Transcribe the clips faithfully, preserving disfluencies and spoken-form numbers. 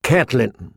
Catelyn.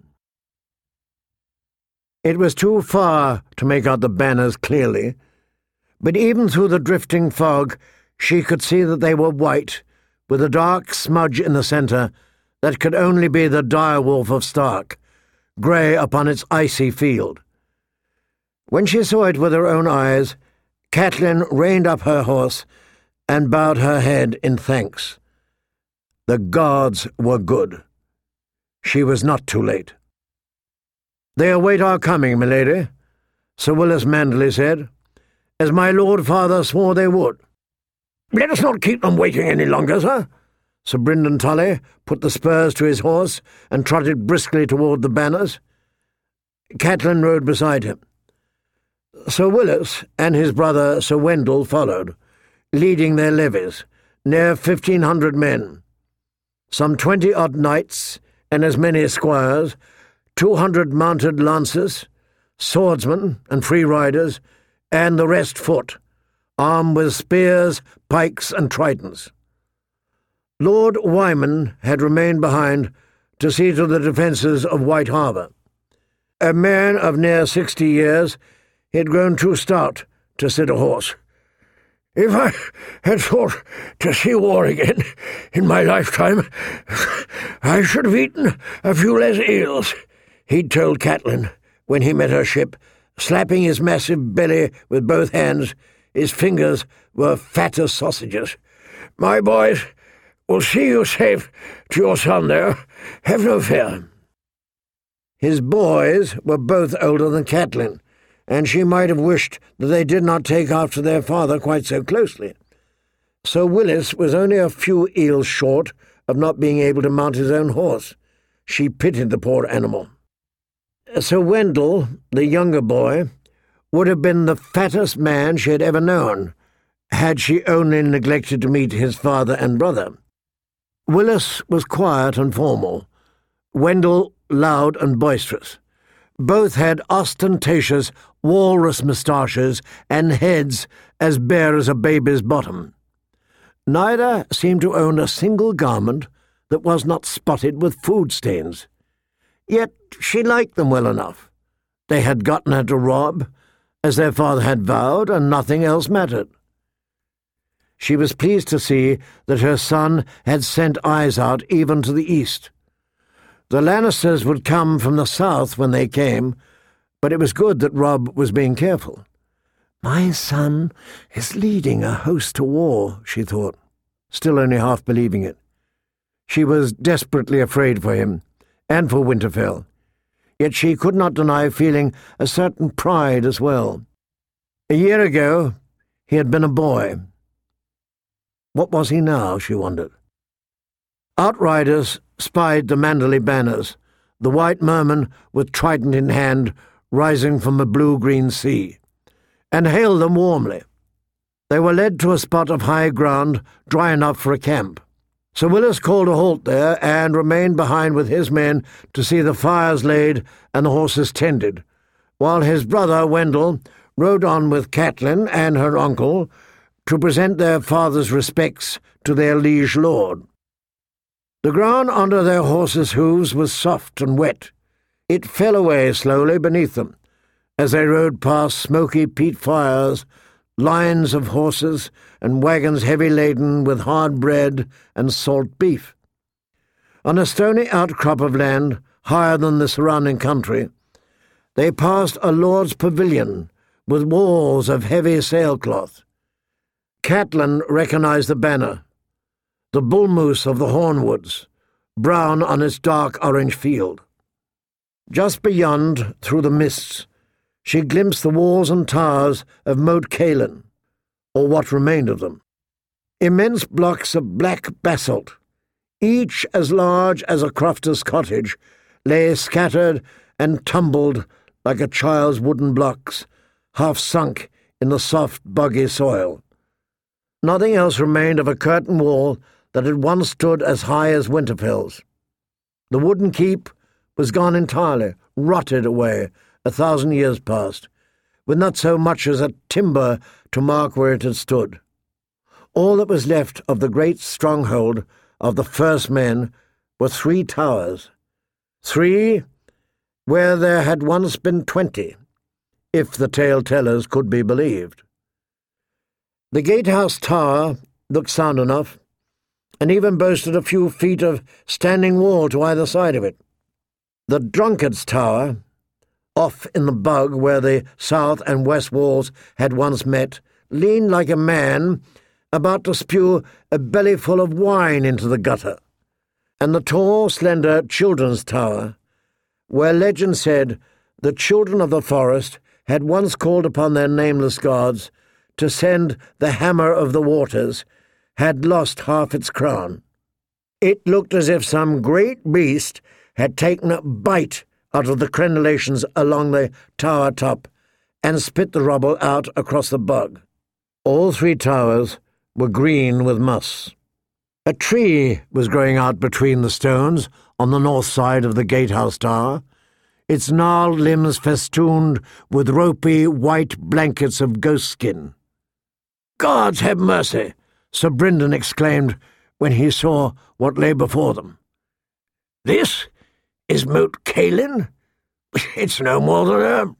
It was too far to make out the banners clearly, but even through the drifting fog she could see that they were white, with a dark smudge in the centre that could only be the direwolf of Stark, grey upon its icy field. When she saw it with her own eyes, Catelyn reined up her horse and bowed her head in thanks. The gods were good. She was not too late. "They await our coming, milady," Sir Willis Manderley said, "as my lord father swore they would." "Let us not keep them waiting any longer, sir." Sir Brynden Tully put the spurs to his horse and trotted briskly toward the banners. Catelyn rode beside him. Sir Willis and his brother Sir Wendell followed, leading their levies, near fifteen hundred men, some twenty-odd knights and as many squires, two hundred mounted lancers, swordsmen and free riders, and the rest foot, armed with spears, pikes, and tridents. Lord Wyman had remained behind to see to the defences of White Harbour. A man of near sixty years, he had grown too stout to sit a horse. "If I had thought to see war again in my lifetime, I should have eaten a few less eels," he'd told Catelyn when he met her ship, slapping his massive belly with both hands. His fingers were fat as sausages. "My boys will see you safe to your son there. Have no fear." His boys were both older than Catelyn, and she might have wished that they did not take after their father quite so closely. Sir Willis was only a few eels short of not being able to mount his own horse. She pitied the poor animal. Sir Wendell, the younger boy, would have been the fattest man she had ever known, had she only neglected to meet his father and brother. Willis was quiet and formal, Wendell loud and boisterous. Both had ostentatious walrus moustaches and heads as bare as a baby's bottom. Neither seemed to own a single garment that was not spotted with food stains. Yet she liked them well enough. They had gotten her to rob, as their father had vowed, and nothing else mattered. She was pleased to see that her son had sent eyes out even to the east. The Lannisters would come from the south when they came, but it was good that Robb was being careful. "My son is leading a host to war," she thought, still only half believing it. She was desperately afraid for him, and for Winterfell, yet she could not deny feeling a certain pride as well. A year ago he had been a boy. What was he now, she wondered. Outriders spied the Manderley banners, the white merman with trident in hand rising from the blue-green sea, and hailed them warmly. They were led to a spot of high ground dry enough for a camp. Sir Willis called a halt there and remained behind with his men to see the fires laid and the horses tended, while his brother Wendell rode on with Catelyn and her uncle to present their father's respects to their liege lord. The ground under their horses' hooves was soft and wet. It fell away slowly beneath them as they rode past smoky peat fires, lines of horses and wagons heavy laden with hard bread and salt beef. On a stony outcrop of land higher than the surrounding country, they passed a lord's pavilion with walls of heavy sailcloth. Catelyn recognized the banner, the bull moose of the Hornwoods, brown on its dark orange field. Just beyond, through the mists, she glimpsed the walls and towers of Moat Cailin, or what remained of them. Immense blocks of black basalt, each as large as a crofter's cottage, lay scattered and tumbled like a child's wooden blocks, half sunk in the soft, boggy soil. Nothing else remained of a curtain wall that had once stood as high as Winterfell's. The wooden keep was gone entirely, rotted away, a thousand years past, with not so much as a timber to mark where it had stood. All that was left of the great stronghold of the first men were three towers, Three, where there had once been twenty, if the tale-tellers could be believed. The gatehouse tower looked sound enough, and even boasted a few feet of standing wall to either side of it. The drunkard's tower, off in the bug where the south and west walls had once met, leaned like a man about to spew a bellyful of wine into the gutter, and the tall, slender children's tower, where legend said the children of the forest had once called upon their nameless gods to send the hammer of the waters, had lost half its crown. It looked as if some great beast had taken a bite out of the crenellations along the tower top and spit the rubble out across the bug. All three towers were green with moss. A tree was growing out between the stones on the north side of the gatehouse tower, its gnarled limbs festooned with ropey white blankets of ghost skin. "Gods have mercy!" Sir Brynden exclaimed when he saw what lay before them. "This is Moat Cailin? It's no more than a—"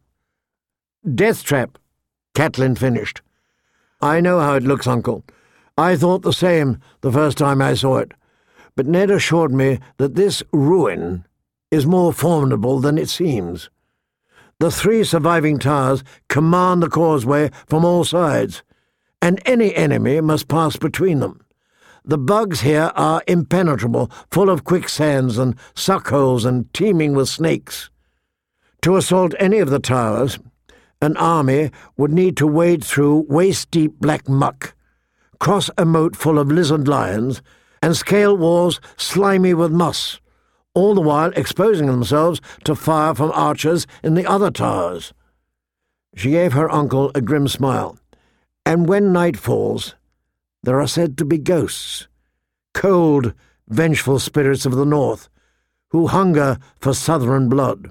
"Death trap," Catelyn finished. "I know how it looks, Uncle. I thought the same the first time I saw it, but Ned assured me that this ruin is more formidable than it seems. The three surviving towers command the causeway from all sides, and any enemy must pass between them. The bugs here are impenetrable, full of quicksands and suckholes and teeming with snakes. To assault any of the towers, an army would need to wade through waist-deep black muck, cross a moat full of lizard lions, and scale walls slimy with moss, all the while exposing themselves to fire from archers in the other towers." She gave her uncle a grim smile. "And when night falls, there are said to be ghosts, cold, vengeful spirits of the north, who hunger for southern blood."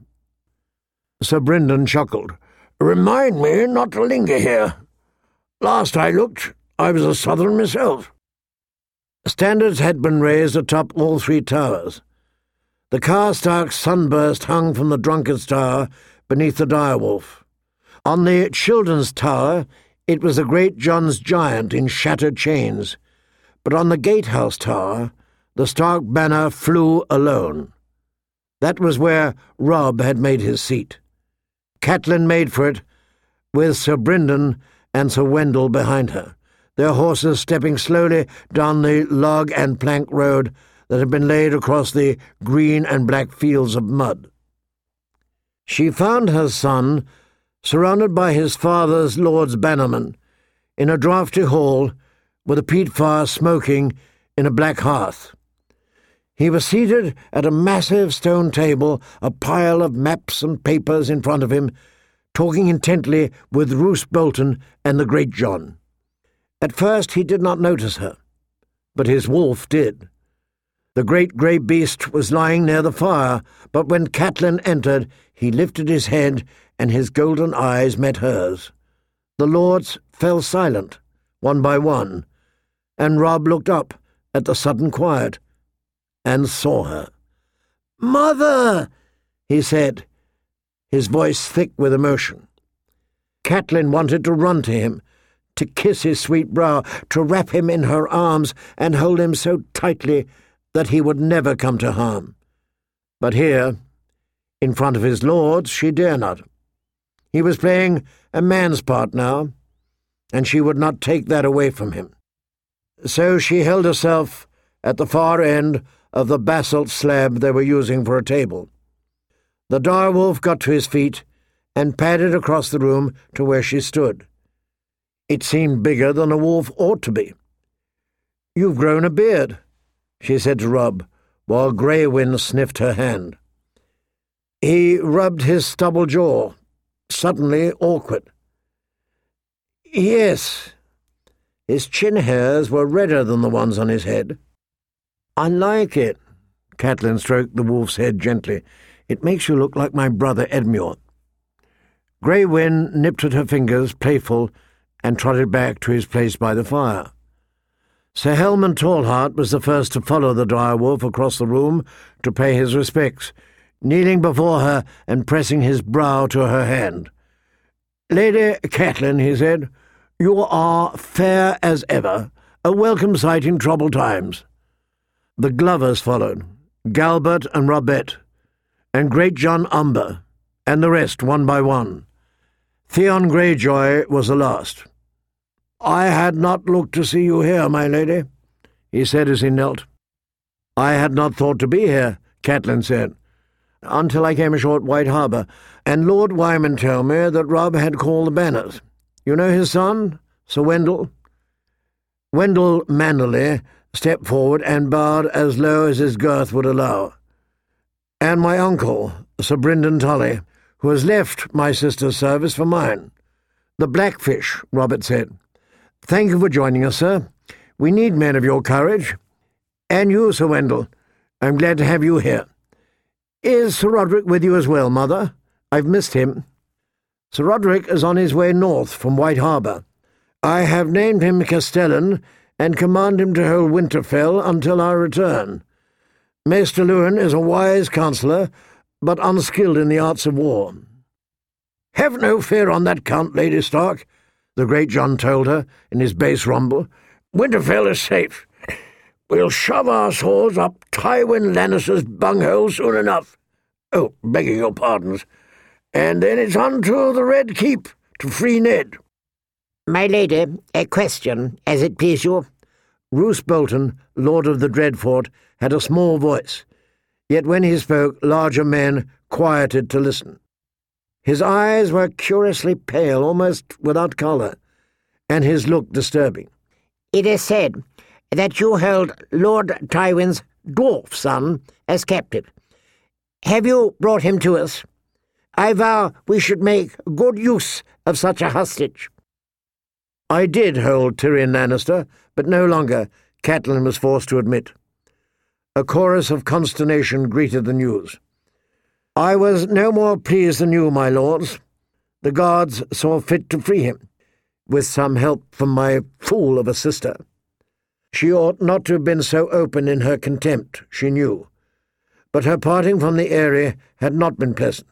Sir Brynden chuckled. "Remind me not to linger here. Last I looked, I was a southern myself." Standards had been raised atop all three towers. The Karstark sunburst hung from the drunkard's tower beneath the direwolf. On the children's tower it was the great John's giant in shattered chains, but on the gatehouse tower the Stark banner flew alone. That was where Robb had made his seat. Catelyn made for it, with Sir Brynden and Sir Wendell behind her, their horses stepping slowly down the log and plank road that had been laid across the green and black fields of mud. She found her son surrounded by his father's lord's bannermen, in a draughty hall with a peat fire smoking in a black hearth. He was seated at a massive stone table, a pile of maps and papers in front of him, talking intently with Roose Bolton and the Great John. At first he did not notice her, but his wolf did. The great grey beast was lying near the fire, but when Catelyn entered, he lifted his head and his golden eyes met hers. The lords fell silent, one by one, and Robb looked up at the sudden quiet and saw her. "Mother!" he said, his voice thick with emotion. Catelyn wanted to run to him, to kiss his sweet brow, to wrap him in her arms and hold him so tightly that he would never come to harm. But here, in front of his lords, she dare not. He was playing a man's part now, and she would not take that away from him. So she held herself at the far end of the basalt slab they were using for a table. The direwolf got to his feet and padded across the room to where she stood. It seemed bigger than a wolf ought to be. "You've grown a beard," she said to Robb, while Grey Wind sniffed her hand. He rubbed his stubble jaw, suddenly awkward. "Yes." His chin hairs were redder than the ones on his head. "I like it." Catelyn stroked the wolf's head gently. "It makes you look like my brother Edmure." Grey Wind nipped at her fingers, playful, and trotted back to his place by the fire. Sir Helman Tallheart was the first to follow the direwolf across the room to pay his respects. kneeling before her and pressing his brow to her hand. "Lady Catelyn," he said, "you are fair as ever, a welcome sight in troubled times." The Glovers followed, Galbert and Robert, and Great John Umber, and the rest one by one. Theon Greyjoy was the last. "I had not looked to see you here, my lady," he said as he knelt. "I had not thought to be here," Catelyn said, "until I came ashore at White Harbour, and Lord Wyman told me that Robb had called the Banners. You know his son, Sir Wendell?" Wendell Manderley stepped forward and bowed as low as his girth would allow. "And my uncle, Sir Brynden Tully, who has left my sister's service for mine." "The Blackfish," Robert said. "Thank you for joining us, sir. We need men of your courage. And you, Sir Wendell. I'm glad to have you here. Is Sir Roderick with you as well, mother? I've missed him." "Sir Roderick is on his way north from White Harbour. I have named him Castellan and command him to hold Winterfell until our return. Maester Luwin is a wise counsellor, but unskilled in the arts of war." "Have no fear on that count, Lady Stark," the Great John told her in his bass rumble. "Winterfell is safe. We'll shove our swords up Tywin Lannister's bunghole soon enough. Oh, begging your pardons. And then it's on to the Red Keep to free Ned." "My lady, a question, as it please you." Roose Bolton, Lord of the Dreadfort, had a small voice, yet when he spoke larger men quieted to listen. His eyes were curiously pale, almost without colour, and his look disturbing. "It is said that you held Lord Tywin's dwarf son as captive. Have you brought him to us? I vow we should make good use of such a hostage." "I did hold Tyrion Lannister, but no longer," Catelyn was forced to admit. A chorus of consternation greeted the news. "I was no more pleased than you, my lords. The guards saw fit to free him, with some help from my fool of a sister. She ought not to have been so open in her contempt, she knew, but her parting from the Eyrie had not been pleasant.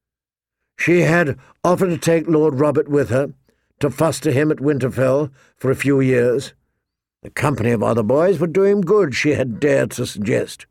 She had offered to take Lord Robert with her, to foster him at Winterfell for a few years. The company of other boys would do him good, she had dared to suggest.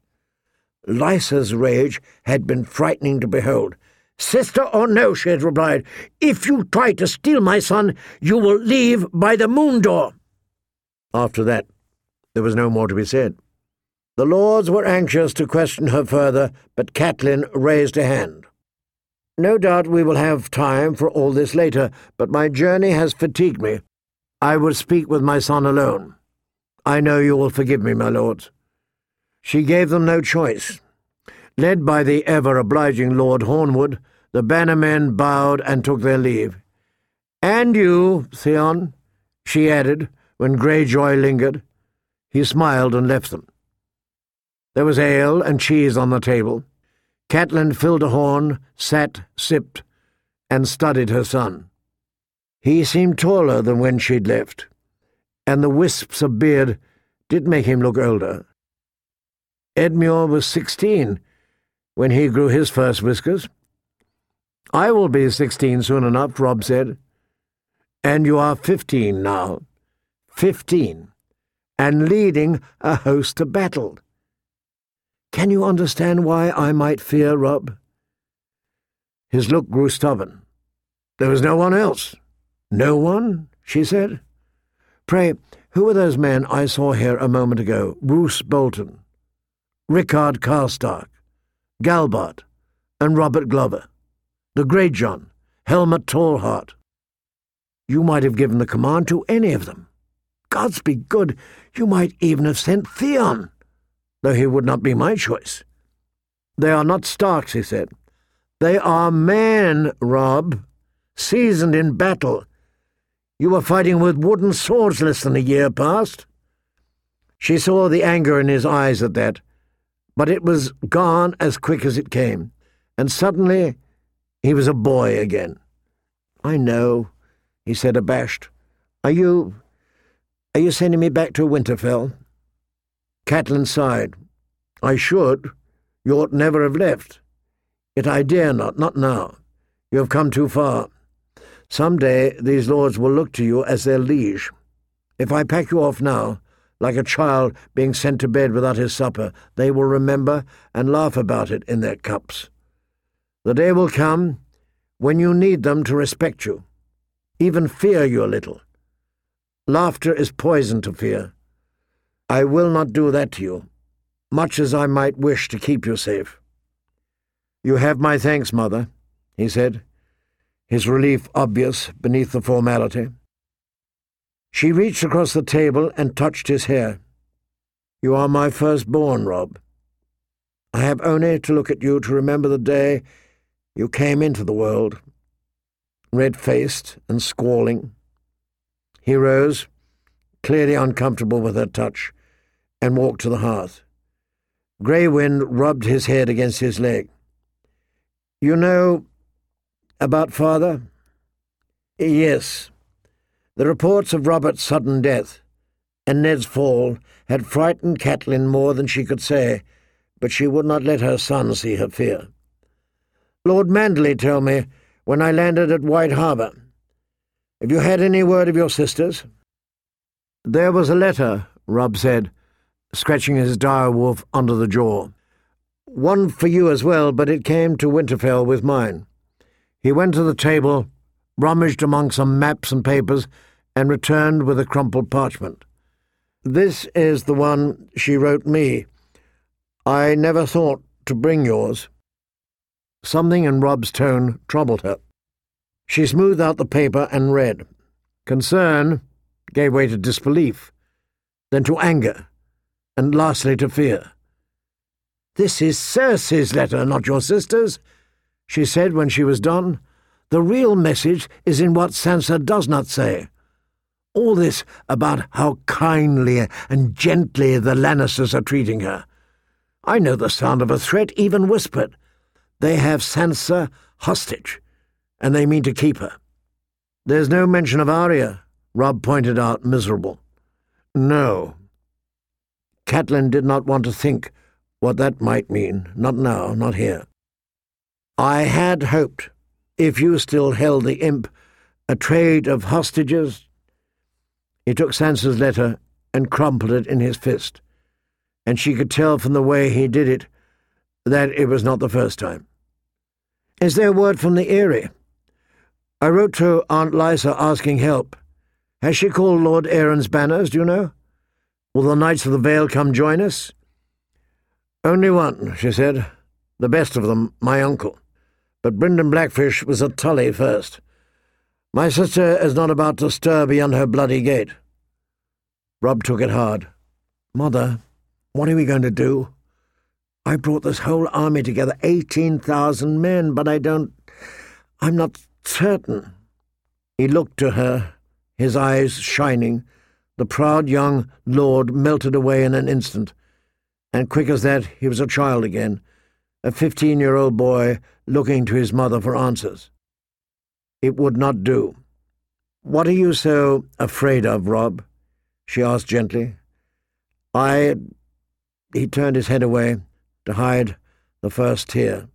Lysa's rage had been frightening to behold. "Sister or no," she had replied, "if you try to steal my son, you will leave by the moon door." After that, there was no more to be said. The lords were anxious to question her further, but Catelyn raised a hand. "No doubt we will have time for all this later, but my journey has fatigued me. I will speak with my son alone. I know you will forgive me, my lords." She gave them no choice. Led by the ever-obliging Lord Hornwood, the bannermen bowed and took their leave. "And you, Theon," she added, when Greyjoy lingered. He smiled and left them. There was ale and cheese on the table. Catelyn filled a horn, sat, sipped, and studied her son. He seemed taller than when she'd left, and the wisps of beard did make him look older. Edmure was sixteen when he grew his first whiskers. "I will be sixteen soon enough," Robb said. "And you are fifteen now. Fifteen. And leading a host to battle. Can you understand why I might fear Robb?" His look grew stubborn. "There was no one else." "No one?" she said. "Pray, who were those men I saw here a moment ago? Roose Bolton, Rickard Karstark, Galbart, and Robert Glover, the Great John, Helmut Tallheart. You might have given the command to any of them. Gods be good, you might even have sent Theon, though he would not be my choice." "They are not Starks," he said. "They are men, Robb, seasoned in battle. You were fighting with wooden swords less than a year past." She saw the anger in his eyes at that, but it was gone as quick as it came, and suddenly he was a boy again. "I know," he said, abashed. Are you... are you sending me back to Winterfell?" Catelyn sighed. "I should. You ought never have left." Yet I dare not, not now. You have come too far. Some day these lords will look to you as their liege. If I pack you off now, like a child being sent to bed without his supper, they will remember and laugh about it in their cups. The day will come when you need them to respect you, even fear you a little. Laughter is poison to fear. I will not do that to you, much as I might wish to keep you safe. You have my thanks, Mother, he said, his relief obvious beneath the formality. She reached across the table and touched his hair. You are my firstborn, Rob. I have only to look at you to remember the day you came into the world, red-faced and squalling. He rose, clearly uncomfortable with her touch, and walked to the hearth. Grey Wind rubbed his head against his leg. You know about father? Yes. The reports of Robert's sudden death and Ned's fall had frightened Catelyn more than she could say, but she would not let her son see her fear. Lord Manderley told me when I landed at White Harbour. Have you had any word of your sisters? There was a letter, Rob said, scratching his dire wolf under the jaw. One for you as well, but it came to Winterfell with mine. He went to the table, rummaged among some maps and papers, and returned with a crumpled parchment. This is the one she wrote me. I never thought to bring yours. Something in Rob's tone troubled her. She smoothed out the paper and read. Concern gave way to disbelief, then to anger, and lastly to fear. This is Cersei's letter, not your sister's, she said when she was done. The real message is in what Sansa does not say. All this about how kindly and gently the Lannisters are treating her. I know the sound of a threat, even whispered. They have Sansa hostage, and they mean to keep her. There's no mention of Arya, Rob pointed out, miserable. No. Catelyn did not want to think what that might mean, not now, not here. I had hoped, if you still held the imp, a trade of hostages. He took Sansa's letter and crumpled it in his fist, and she could tell from the way he did it that it was not the first time. Is there word from the Eyrie? I wrote to Aunt Lysa asking help. Has she called Lord Aaron's banners, do you know? Will the Knights of the Vale come join us? Only one, she said. The best of them, my uncle. But Brynden Blackfish was at Tully first. My sister is not about to stir beyond her bloody gate. Rob took it hard. Mother, what are we going to do? I brought this whole army together, eighteen thousand men, but I don't... I'm not certain. He looked to her, his eyes shining. The proud young lord melted away in an instant, and quick as that he was a child again, a fifteen-year-old boy looking to his mother for answers. It would not do. What are you so afraid of, Rob? She asked gently. I... He turned his head away to hide the first tear.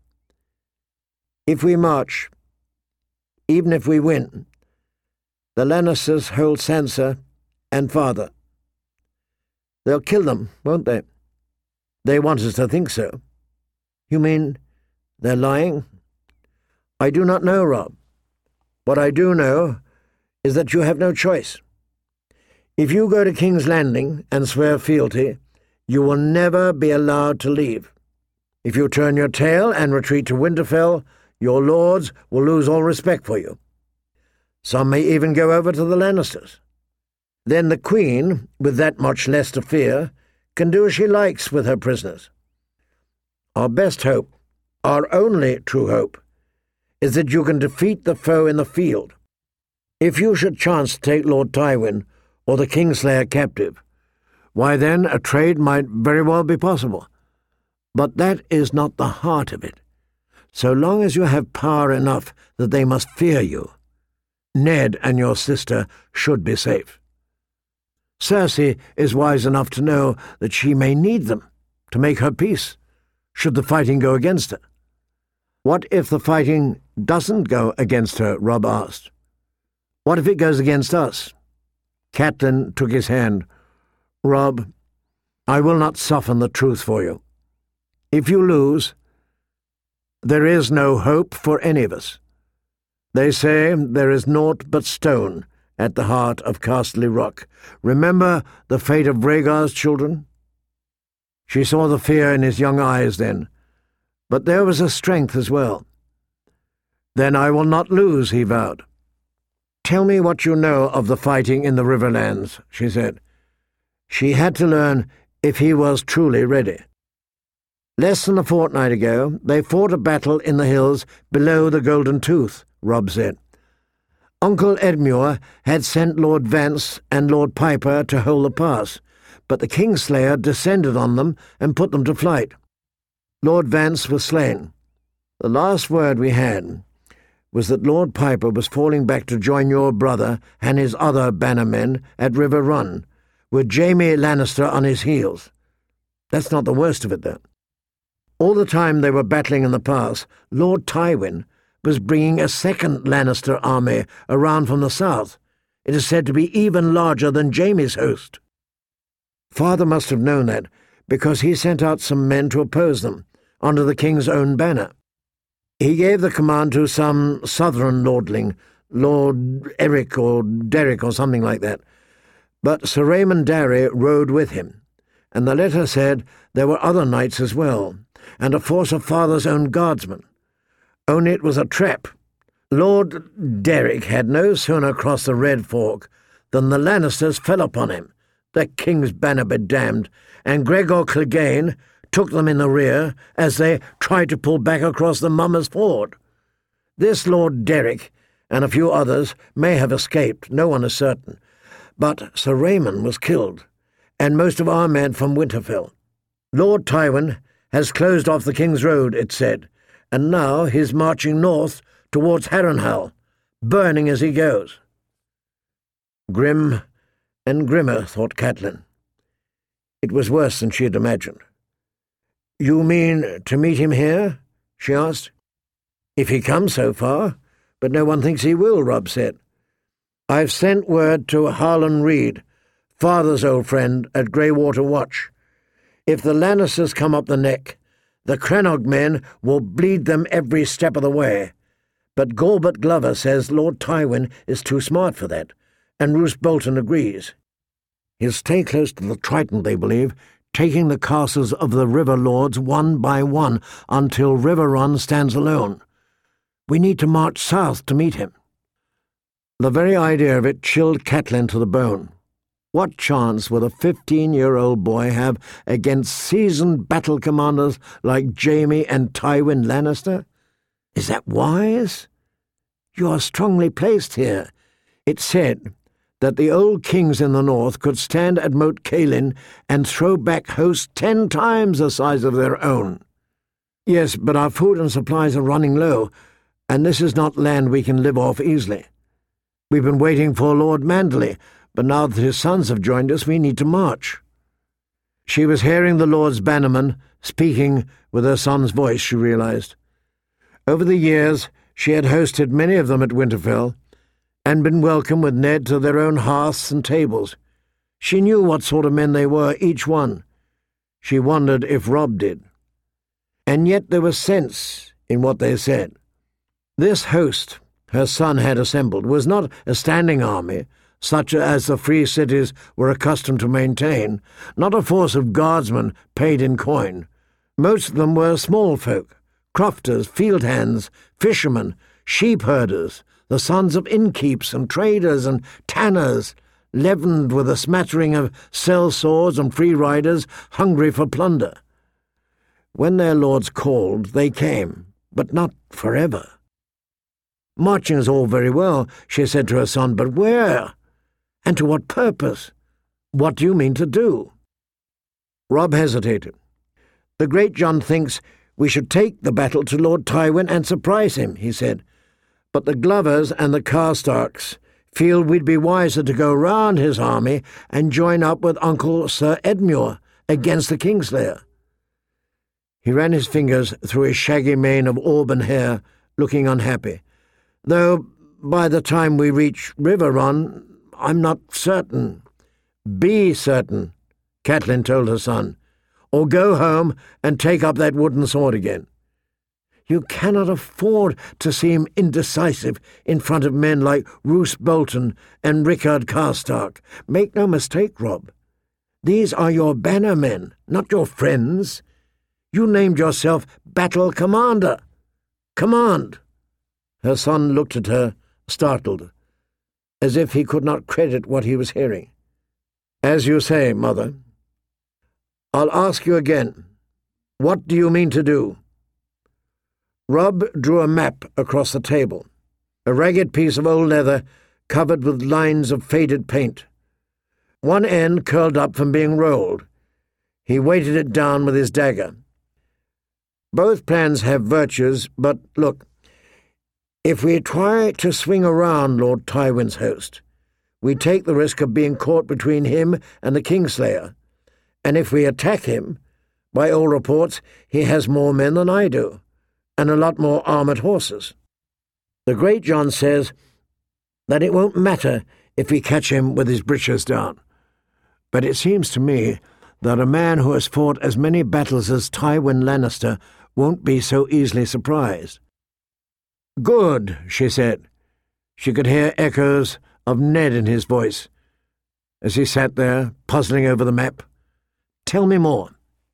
If we march, even if we win, the Lannisters hold Sansa and father. They'll kill them, won't they? They want us to think so. You mean they're lying? I do not know, Rob. What I do know is that you have no choice. If you go to King's Landing and swear fealty, you will never be allowed to leave. If you turn your tail and retreat to Winterfell, your lords will lose all respect for you. Some may even go over to the Lannisters. Then the Queen, with that much less to fear, can do as she likes with her prisoners. Our best hope, our only true hope, is that you can defeat the foe in the field. If you should chance to take Lord Tywin or the Kingslayer captive, why then a trade might very well be possible. But that is not the heart of it. So long as you have power enough that they must fear you, Ned and your sister should be safe. Cersei is wise enough to know that she may need them to make her peace, should the fighting go against her. What if the fighting doesn't go against her? Rob asked. What if it goes against us? Catelyn took his hand. Rob, I will not soften the truth for you. If you lose, there is no hope for any of us. They say there is naught but stone at the heart of Casterly Rock. Remember the fate of Rhaegar's children? She saw the fear in his young eyes then, but there was a strength as well. Then I will not lose, he vowed. Tell me what you know of the fighting in the Riverlands, she said. She had to learn if he was truly ready. Less than a fortnight ago, they fought a battle in the hills below the Golden Tooth, Rob said. Uncle Edmure had sent Lord Vance and Lord Piper to hold the pass, but the Kingslayer descended on them and put them to flight. Lord Vance was slain. The last word we had was that Lord Piper was falling back to join your brother and his other bannermen at River Run, with Jaime Lannister on his heels. That's not the worst of it, though. All the time they were battling in the pass, Lord Tywin was bringing a second Lannister army around from the south. It is said to be even larger than Jaime's host. Father must have known that, because he sent out some men to oppose them, under the king's own banner. He gave the command to some southern lordling, Lord Eric or Derek or something like that. But Sir Raymond Darry rode with him, and the letter said there were other knights as well, and a force of Father's own guardsmen. Only it was a trap. Lord Derek had no sooner crossed the Red Fork than the Lannisters fell upon him, the king's banner be damned, and Gregor Clegane took them in the rear as they tried to pull back across the Mummers Ford. This Lord Derek and a few others may have escaped, no one is certain, but Sir Raymond was killed, and most of our men from Winterfell. Lord Tywin has closed off the King's Road, it said, and now he's marching north towards Harrenhal, burning as he goes. Grim and grimmer, thought Catelyn. It was worse than she had imagined. You mean to meet him here? She asked. If he comes so far, but no one thinks he will, Rob said. I've sent word to Harlan Reed, Father's old friend at Greywater Watch. If the Lannisters come up the neck, the Crannog men will bleed them every step of the way. But Galbert Glover says Lord Tywin is too smart for that, and Roose Bolton agrees. He'll stay close to the Triton, they believe, taking the castles of the River Lords one by one until River Run stands alone. We need to march south to meet him. The very idea of it chilled Catelyn to the bone. What chance would a fifteen-year-old boy have against seasoned battle commanders like Jaime and Tywin Lannister? Is that wise? You are strongly placed here. It said that the old kings in the north could stand at Moat Cailin and throw back hosts ten times the size of their own. Yes, but our food and supplies are running low, and this is not land we can live off easily. We've been waiting for Lord Manderley, but now that his sons have joined us, we need to march. She was hearing the Lord's bannerman speaking with her son's voice, she realized. Over the years, she had hosted many of them at Winterfell, and been welcome with Ned to their own hearths and tables. She knew what sort of men they were, each one. She wondered if Rob did. And yet there was sense in what they said. This host her son had assembled was not a standing army, such as the free cities were accustomed to maintain, not a force of guardsmen paid in coin. Most of them were small folk, crofters, field hands, fishermen, sheep herders, the sons of innkeeps and traders and tanners, leavened with a smattering of sellswords and free riders hungry for plunder. When their lords called, they came, but not forever. Marching is all very well, she said to her son, but where? And to what purpose? What do you mean to do? Rob hesitated. The Great John thinks we should take the battle to Lord Tywin and surprise him, he said. But the Glovers and the Karstarks feel we'd be wiser to go round his army and join up with Uncle Sir Edmure against the Kingslayer. He ran his fingers through his shaggy mane of auburn hair, looking unhappy. Though by the time we reach Riverrun, I'm not certain. Be certain, Catelyn told her son, or go home and take up that wooden sword again. You cannot afford to seem indecisive in front of men like Roose Bolton and Rickard Karstark. Make no mistake, Robb. These are your banner men, not your friends. You named yourself Battle Commander. Command. Her son looked at her, startled, as if he could not credit what he was hearing. As you say, Mother. I'll ask you again. What do you mean to do? Robb drew a map across the table, a ragged piece of old leather covered with lines of faded paint. One end curled up from being rolled. He weighted it down with his dagger. Both plans have virtues, but look, if we try to swing around Lord Tywin's host, we take the risk of being caught between him and the Kingslayer, and if we attack him, by all reports, he has more men than I do, and a lot more armoured horses. The Great John says that it won't matter if we catch him with his breeches down. But it seems to me that a man who has fought as many battles as Tywin Lannister won't be so easily surprised. Good, she said. She could hear echoes of Ned in his voice as he sat there, puzzling over the map. Tell me more.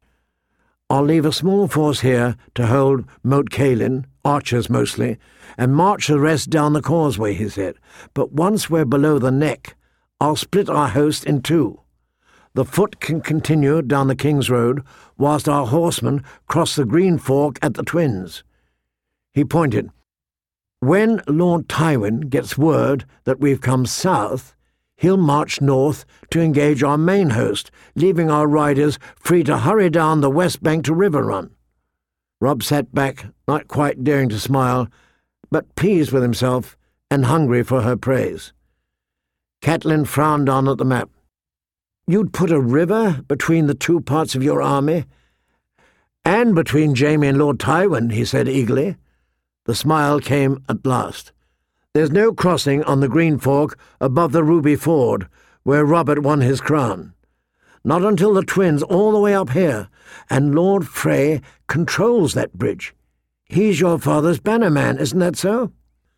I'll leave a small force here to hold Moat Cailin, archers mostly, and march the rest down the causeway, he said. But once we're below the neck, I'll split our host in two. The foot can continue down the King's Road, whilst our horsemen cross the Green Fork at the Twins. He pointed. When Lord Tywin gets word that we've come south, he'll march north to engage our main host, leaving our riders free to hurry down the west bank to Riverrun. Robb sat back, not quite daring to smile, but pleased with himself and hungry for her praise. Catelyn frowned on at the map. You'd put a river between the two parts of your army? And between Jaime and Lord Tywin, he said eagerly. The smile came at last. There's no crossing on the Green Fork above the Ruby Ford, where Robert won his crown. Not until the Twins all the way up here, and Lord Frey controls that bridge. He's your father's bannerman, isn't that so?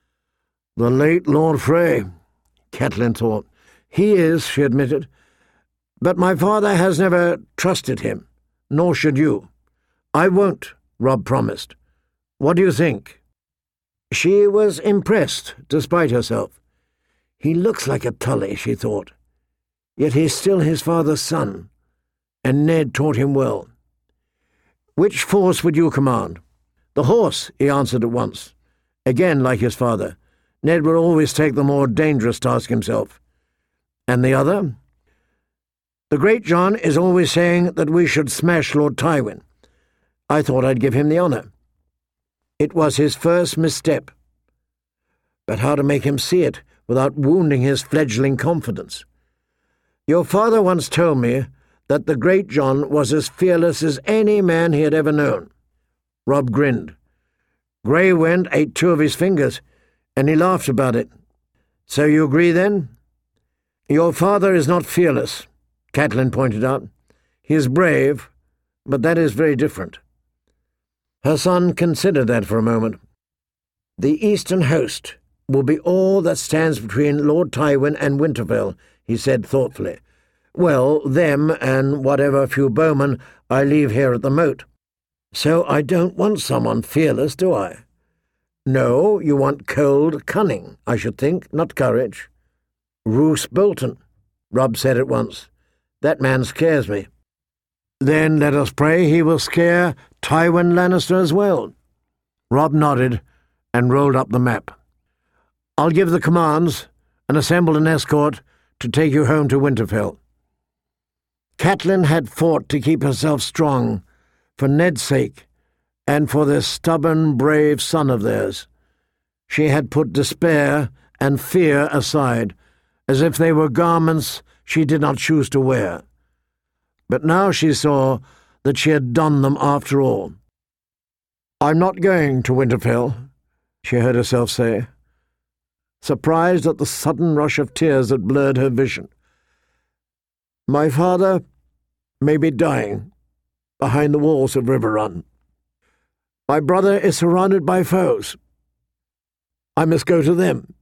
The late Lord Frey, Catelyn thought. He is, she admitted. But my father has never trusted him, nor should you. I won't, Robb promised. What do you think? She was impressed, despite herself. He looks like a Tully, she thought. Yet he's still his father's son, and Ned taught him well. Which force would you command? The horse, he answered at once. Again, like his father, Ned would always take the more dangerous task himself. And the other? The Great John is always saying that we should smash Lord Tywin. I thought I'd give him the honour. It was his first misstep. But how to make him see it without wounding his fledgling confidence? Your father once told me that the Great John was as fearless as any man he had ever known. Robb grinned. Grey Wind ate two of his fingers, and he laughed about it. So you agree, then? Your father is not fearless, Catelyn pointed out. He is brave, but that is very different. Her son considered that for a moment. The eastern host will be all that stands between Lord Tywin and Winterfell, he said thoughtfully. Well, them and whatever few bowmen I leave here at the moat. So I don't want someone fearless, do I? No, you want cold cunning, I should think, not courage. Roose Bolton, Robb said at once. That man scares me. Then let us pray he will scare Tywin Lannister as well. Robb nodded and rolled up the map. I'll give the commands and assemble an escort to take you home to Winterfell. Catelyn had fought to keep herself strong, for Ned's sake, and for this stubborn, brave son of theirs. She had put despair and fear aside, as if they were garments she did not choose to wear. But now she saw that she had done them after all. "I'm not going to Winterfell," she heard herself say, surprised at the sudden rush of tears that blurred her vision. "My father may be dying behind the walls of Riverrun. My brother is surrounded by foes. I must go to them.